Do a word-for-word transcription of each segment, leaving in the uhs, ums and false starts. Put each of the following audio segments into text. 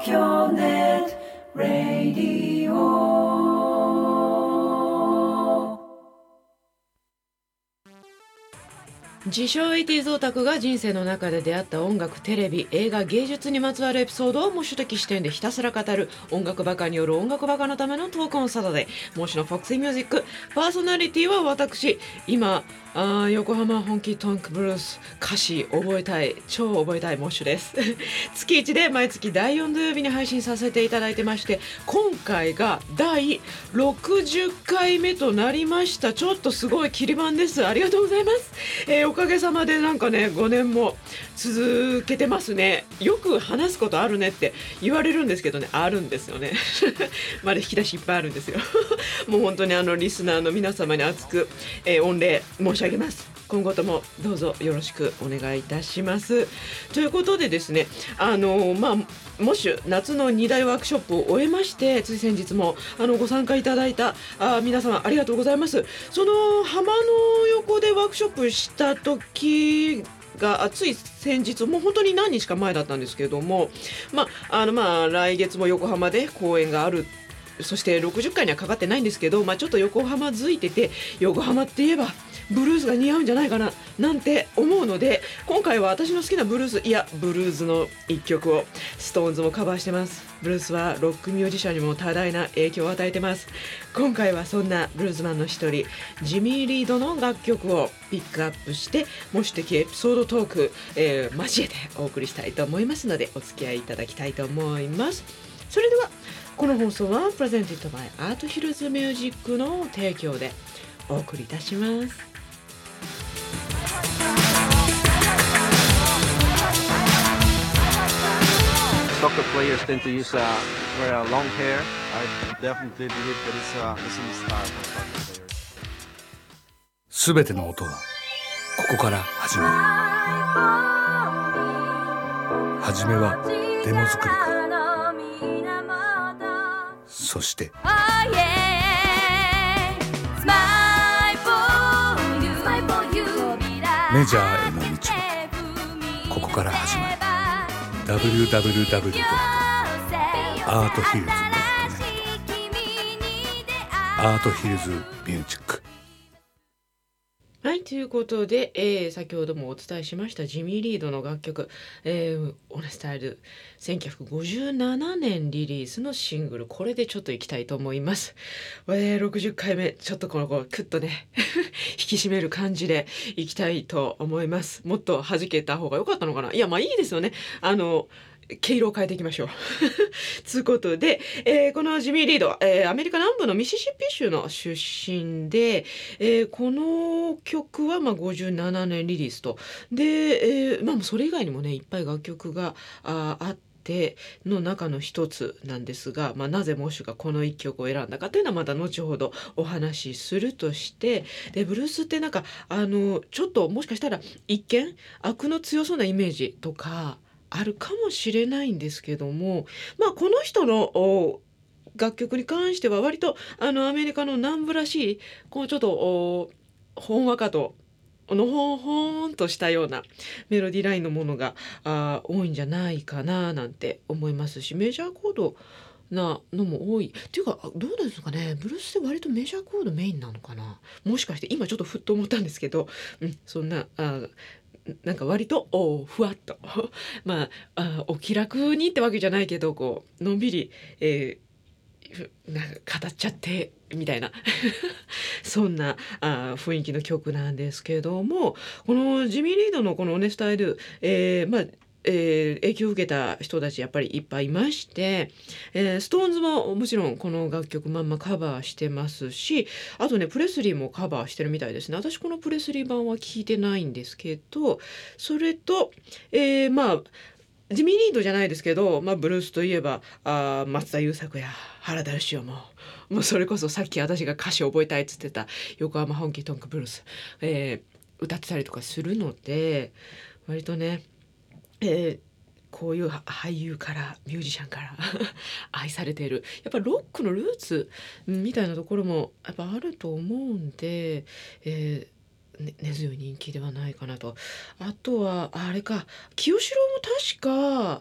京ネットラディオ。自称 エイティーズ オタクが人生の中で出会った音楽、テレビ、映画、芸術にまつわるエピソードを模主的視点でひたすら語る音楽バカによる音楽バカのためのトークオンサタデー。模試のフォックスミュージックパーソナリティは私、今あ横浜本気トンクブルース歌詞覚えたい超覚えたいモッシュです月いちで毎月だいよん土曜日に配信させていただいてまして、今回がだいろくじゅっかいめとなりました。ちょっとすごい切り番です。ありがとうございます、えー、おかげさまでなんかねごねんも続けてますね。よく話すことあるねって言われるんですけどね、あるんですよねまだ引き出しいっぱいあるんですよもう本当にあのリスナーの皆様に熱く、えー、御礼申し上げます。今後ともどうぞよろしくお願いいたします。ということでですね、あのまあもし夏のに大ワークショップを終えまして、つい先日もあのご参加いただいたあ皆様ありがとうございます。その浜の横でワークショップした時がつい先日、もう本当に何日か前だったんですけれども、まああのまあ来月も横浜で公演がある。そしてろくじゅっかいにはかかってないんですけど、まあ、ちょっと横浜づいてて、横浜って言えばブルースが似合うんじゃないかななんて思うので、今回は私の好きなブルース、いやブルーズの一曲をストーンズもカバーしてます。ブルースはロックミュージシャンにも多大な影響を与えてます。今回はそんなブルーズマンの一人ジミー・リードの楽曲をピックアップして模試的エピソードトーク、えー、交えてお送りしたいと思いますので、お付き合いいただきたいと思います。それではこの放送はプレゼンティッドバイアートヒルズミュージックの提供でお送りいたします。 Soccer players tend to use uh, wear uh, long hair. I definitely believe that it's uh, it's in style for soccer players. すべての音はここから始まる。はじめはデモ作りか、そしてメジャーへの道はここから始まる。 ダブリューダブリューダブリュー ドット アートヒルズ ドット ネット アートヒルズミュージック。 はい、ということで、えー、先ほどもお伝えしましたジミー・リードの楽曲、えー、オネスタイルせんきゅうひゃくごじゅうななねんリリースのシングル、これでちょっといきたいと思います。えー、ろくじゅっかいめ、ちょっとこのこうクッとね引き締める感じでいきたいと思います。もっと弾けた方が良かったのかな。いやまあいいですよね、あの毛色を変えていきましょうつうことで、えー、このジミー・リード、えー、アメリカ南部のミシシッピ州の出身で、えー、この曲はまあごじゅうななねんリリースとで、えーまあ、それ以外にもねいっぱい楽曲が あ, あっての中の一つなんですが、まあ、なぜモッシュがこの一曲を選んだかというのはまた後ほどお話しするとして、でブルースってなんかあのちょっともしかしたら一見悪の強そうなイメージとかあるかもしれないんですけども、まあこの人の楽曲に関しては割とあのアメリカの南部らしいこうちょっとほんわかとのほんほんとしたようなメロディーラインのものがあ多いんじゃないかななんて思いますし、メジャーコードなのも多いっていうか、どうですかね、ブルースって割とメジャーコードメインなのかな、もしかして今ちょっとふっと思ったんですけど、うん、そんなあなんか割とおふわっとまあ、あお気楽にってわけじゃないけどこうのんびり、えー、なんか語っちゃってみたいなそんなあ雰囲気の曲なんですけども、このジミー・リードのこのオネスタイル、えー、まあえー、影響を受けた人たちやっぱりいっぱいいまして、えー、ストーンズももちろんこの楽曲まんまカバーしてますし、あとねプレスリーもカバーしてるみたいですね。私このプレスリー版は聞いてないんですけど、それと、えー、まあジミー・リードじゃないですけど、まあ、ブルースといえばあ松田優作や原田芳雄ももうそれこそさっき私が歌詞を覚えたいっつってた横浜本気トンクブルース、えー、歌ってたりとかするので、割とねえー、こういう俳優からミュージシャンから愛されているやっぱロックのルーツみたいなところもやっぱあると思うんで、えーね、根強い人気ではないかなと。あとはあれか清志郎も確か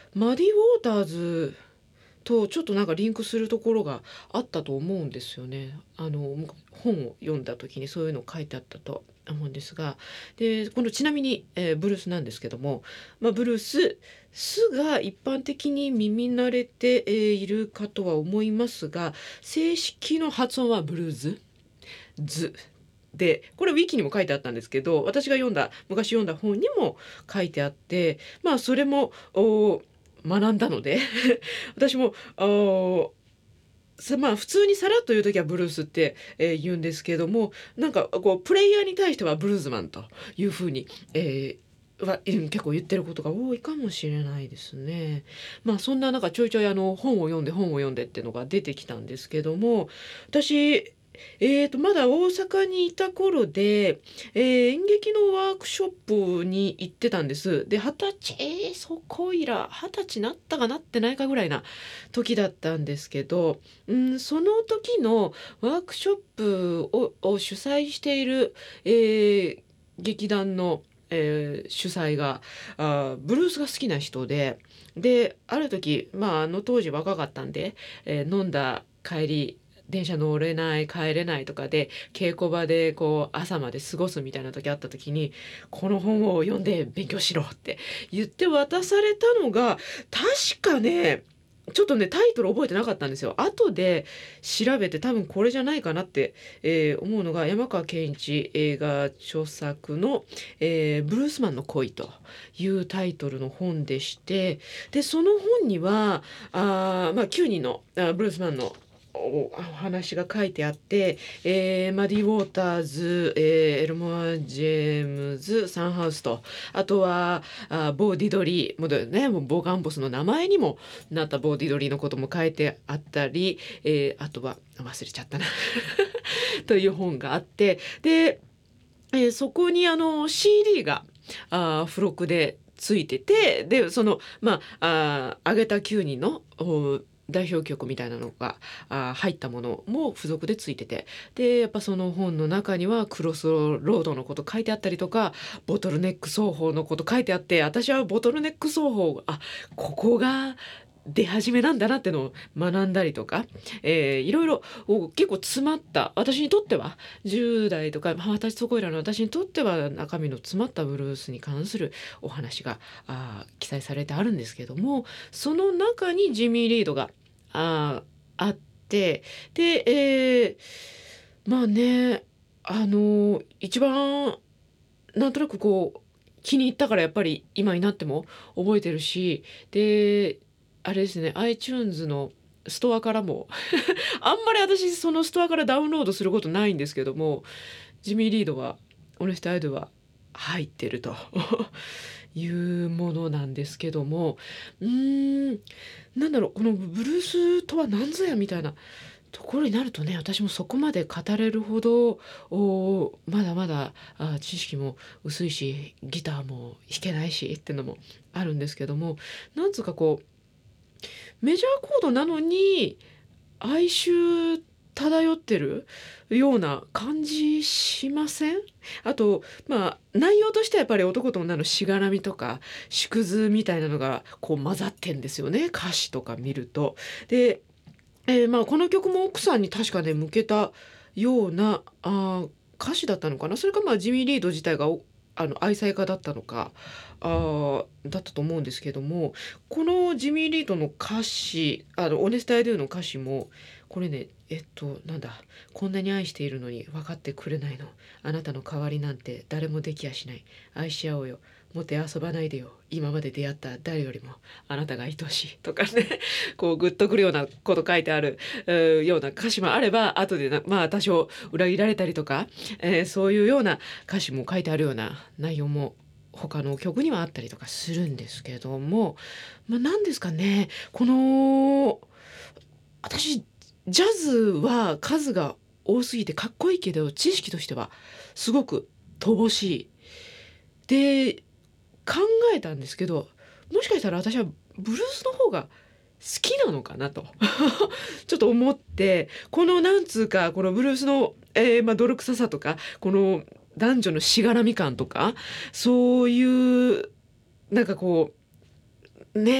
マディ・ウォーターズとちょっとなんかリンクするところがあったと思うんですよね。あの本を読んだ時にそういうの書いてあったと思うんですが、でこのちなみに、えーブルースなんですけども、まあ、ブルース「ス」が一般的に耳慣れて、えーいるかとは思いますが、正式の発音はブルーズ「ズ」で、これウィキにも書いてあったんですけど、私が読んだ昔読んだ本にも書いてあって、まあそれもお学んだので私もおさまあ普通にさらっと言う時はブルースって、えー言うんですけども、なんかこうプレイヤーに対してはブルーズマンというふうに、えーはうん結構言ってることが多いかもしれないですね。まあそんななんかちょいちょいあの本を読んで本を読んでっていうのが出てきたんですけども、私えーとまだ大阪にいた頃で、えー演劇のワークショップに行ってたんです。で二十歳、えーそこいら二十歳なったかなってないかぐらいな時だったんですけど、うん、その時のワークショップをを主催している、えー劇団の、えー主催があーブルースが好きな人で、である時、まあ、あの当時若かったんで、えー飲んだ帰り電車乗れない帰れないとかで稽古場でこう朝まで過ごすみたいな時あった時に、この本を読んで勉強しろって言って渡されたのが、確かねちょっとねタイトル覚えてなかったんですよ。後で調べて多分これじゃないかなって、えー思うのが、山川健一映画著作の、えーブルースマンの恋」というタイトルの本でして、でその本にはあー、まあ、きゅうにんのあブルースマンのおお話が書いてあって、えーマディ・ウォーターズ、えーエルモア・ジェームズ・サンハウスと、あとはあボー・ディドリーもうね、もうボガンボスの名前にもなったボー・ディドリーのことも書いてあったり、えーあとは忘れちゃったなという本があって、で、えーそこにあの シーディー があー付録でついてて、でそのまああー上げたきゅうにんのお代表曲みたいなのがあー入ったものも付属でついてて、でやっぱその本の中にはクロスロードのこと書いてあったりとか、ボトルネック奏法のこと書いてあって、私はボトルネック奏法、あここが出始めなんだなってのを学んだりとか、えーいろいろお結構詰まった、私にとってはじゅう代とか、まあ、私そこいらの私にとっては中身の詰まったブルースに関するお話があー記載されてあるんですけども、その中にジミー・リードがあーあって、で、えーまあね、あの一番なんとなくこう気に入ったからやっぱり今になっても覚えてるし、であれですね、 iTunes のストアからもあんまり私そのストアからダウンロードすることないんですけども、ジミー・リードはオネスト・アイドは入ってるというものなんですけども、うーんなんだろう、このブルースとは何ぞやみたいなところになるとね、私もそこまで語れるほどおまだまだあ知識も薄いし、ギターも弾けないしっていうのもあるんですけども、なんつうかこうメジャーコードなのに哀愁漂ってるような感じしません？あとまあ内容としてはやっぱり男と女のしがらみとか縮図みたいなのがこう混ざってんですよね、歌詞とか見ると。で、えーまあ、この曲も奥さんに確かね向けたようなあー歌詞だったのかな、それかまあジミー・リード自体がおあの愛妻家だったのかあーだったと思うんですけども、このジミー・リードの歌詞、あのオネスト・アイドゥの歌詞もこれね、えっとなんだ、こんなに愛しているのに分かってくれないの、あなたの代わりなんて誰もできやしない、愛し合おうよ、もて遊ばないでよ、今まで出会った誰よりもあなたが愛しいとかねこうグッとくるようなこと書いてある、えーような歌詞もあれば、後でなまあ多少裏切られたりとか、えーそういうような歌詞も書いてあるような内容も他の曲にはあったりとかするんですけども、まあ、何ですかね、この私ジャズは数が多すぎてかっこいいけど、知識としてはすごく乏しいで考えたんですけど、もしかしたら私はブルースの方が好きなのかなとちょっと思って、このなんつうかこのブルースの、えーまあ、泥臭さとか、この男女のしがらみ感とか、そういうなんかこうね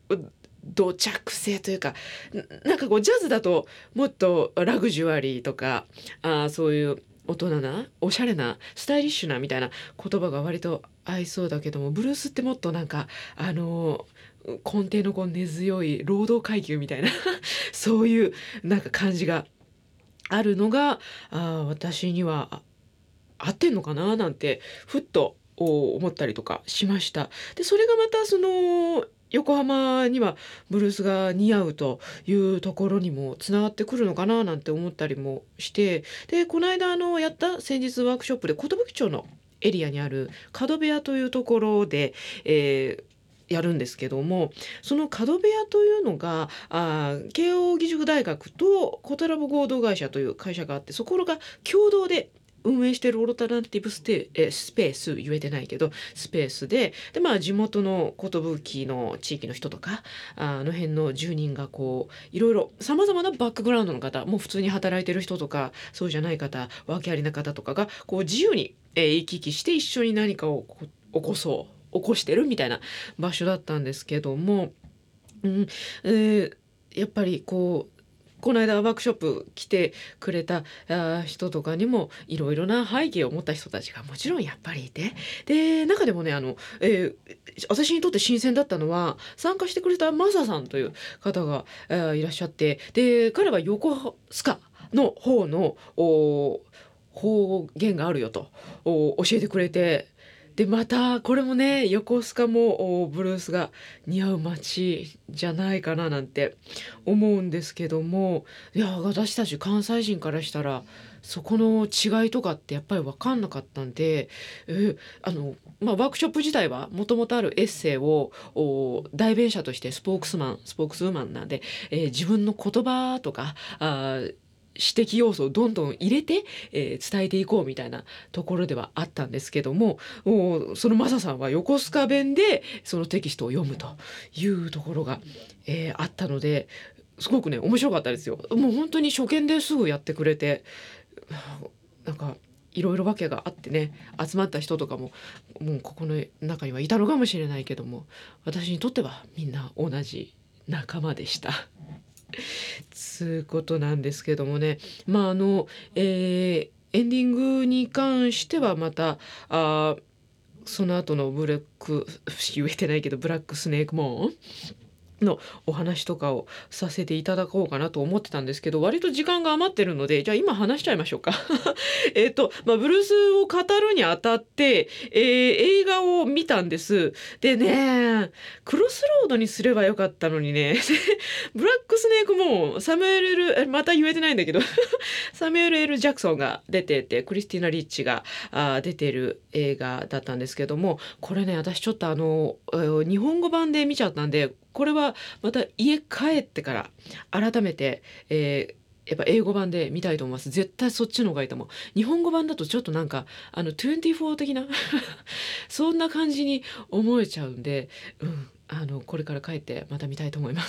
土着性というか、なんかこうジャズだともっとラグジュアリーとか、あそういう大人なおしゃれなスタイリッシュなみたいな言葉が割と合いそうだけども、ブルースってもっとなんかあの根底のこう根強い労働階級みたいなそういうなんか感じがあるのが、あ私には合ってんのかななんてふっと思ったりとかしました。でそれがまたその横浜にはブルースが似合うというところにもつながってくるのかななんて思ったりもして、でこの間あのやった先日ワークショップで寿町のエリアにある角部屋というところで、えーやるんですけども、その角部屋というのがあ慶應義塾大学とコタラボ合同会社という会社があって、そこが共同で運営しているオルタナティブステえスペース言えてないけどスペースで、で、まあ、地元の寿の地域の人とかあの辺の住人がこういろいろさまざまなバックグラウンドの方、もう普通に働いてる人とかそうじゃない方、訳ありな方とかがこう自由に、えー、行き来して一緒に何かを起こそう起こしてるみたいな場所だったんですけども、うんえー、やっぱりこうこの間ワークショップ来てくれた人とかにもいろいろな背景を持った人たちがもちろんやっぱりいて、で中でもねあの、えー、私にとって新鮮だったのは参加してくれたマサさんという方が、えー、いらっしゃって、で彼は横須賀の方の方言があるよと教えてくれて、でまたこれもね横須賀もブルースが似合う街じゃないかななんて思うんですけども、いや私たち関西人からしたらそこの違いとかってやっぱり分かんなかったんで、えあのまあ、ワークショップ自体はもともとあるエッセイを代弁者としてスポークスマンスポークスウーマンなんで、えー、自分の言葉とかあ指摘要素をどんどん入れて、えー、伝えていこうみたいなところではあったんですけども、そのマサさんは横須賀弁でそのテキストを読むというところが、えー、あったので、すごくね面白かったですよ。もう本当に初見ですぐやってくれて、なんかいろいろ訳があってね、集まった人とかももうここの中にはいたのかもしれないけども、私にとってはみんな同じ仲間でしたつうことなんですけどもね、まああの、えー、エンディングに関してはまたあその後のブラック言えてないけどブラックスネークモーンのお話とかをさせていただこうかなと思ってたんですけど、割と時間が余ってるのでじゃあ今話しちゃいましょうかえっと、まあ、ブルースを語るにあたって、えー、映画を見たんです。でねクロスロードにすればよかったのにねブラックスネークもサムエル・エルまた言えてないんだけどサムエル・エル・ジャクソンが出ててクリスティーナ・リッチがあ出てる映画だったんですけども、これね私ちょっとあの日本語版で見ちゃったんで、これはまた家帰ってから改めて、えー、やっぱ英語版で見たいと思います。絶対そっちの方がいいと思う。日本語版だとちょっとなんかあのにじゅうよん的なそんな感じに思えちゃうんで、うん、あのこれから帰ってまた見たいと思います。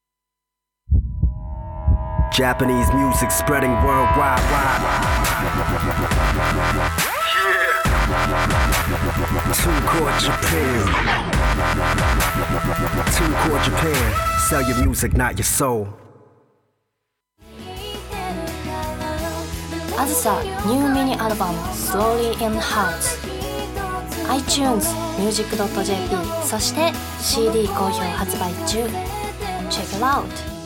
Japanese music spreading worldwide. TuneCore Japan. TuneCore Japan. Sell your music, not your soul. あずさニューミニアルバム Slowly in Hearts iTunes music ドット ジェーピー そして シーディー 好評発売中 Check it out。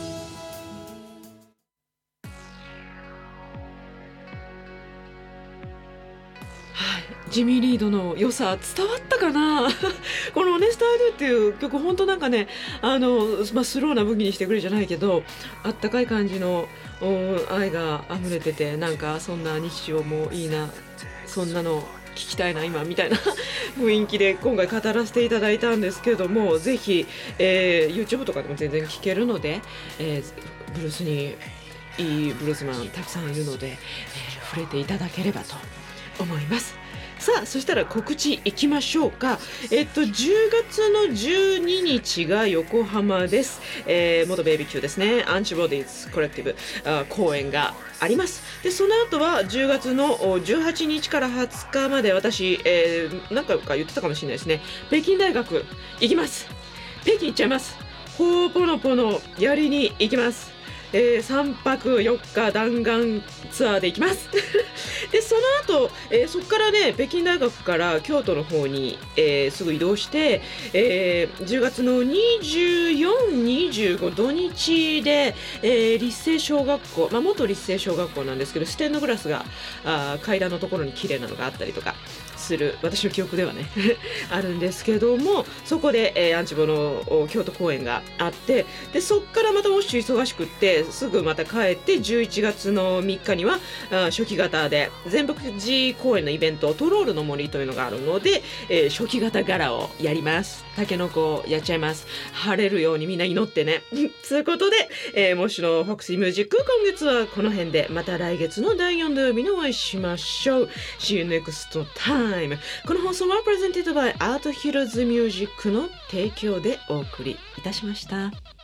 ジミー・リードの良さ伝わったかなこの「オネスト・アイ・ドゥ」っていう曲本当なんかねあの、まあ、スローな武器にしてくれじゃないけどあったかい感じの愛が溢れてて、なんかそんな日常もいいな、そんなの聞きたいな今みたいな雰囲気で今回語らせていただいたんですけども、ぜひ、えー、YouTube とかでも全然聞けるので、えー、ブルースにいいブルースマンたくさんいるので、えー、触れていただければと思います。さあそしたら告知いきましょうか。えっとじゅうがつのじゅうににちが横浜です、えー、元ベイビー級ですねアンチボディーズコレクティブあ公演があります。でその後はじゅうがつのじゅうはちにちからはつかまで私、えー、何回か言ってたかもしれないですね、北京大学行きます。北京行っちゃいます。 ほーぽのぽのやりに行きます。えー、さんぱくよっか弾丸ツアーで行きますでその後、えー、そこからね北京大学から京都の方に、えー、すぐ移動して、えー、じゅうがつのにじゅうよん、にじゅうご土日で、えー、立成小学校、まあ、元立成小学校なんですけどステンドグラスがあ階段のところに綺麗なのがあったりとかする私の記憶ではねあるんですけども、そこで、えー、アンチボの京都公演があって、でそこからまたもし忙しくってすぐまた帰ってじゅういちがつのみっかにはあ初期型で全北寺公演のイベントトロールの森というのがあるので、えー、初期型ガラをやります。タケノコやっちゃいます。晴れるようにみんな祈ってねということで、えー、もしのフォックスミュージック今月はこの辺で、また来月のだいよん土曜日にお会いしましょう。 See you next time。この放送はプレゼンテッドバイアートヒルズミュージックの提供でお送りいたしました。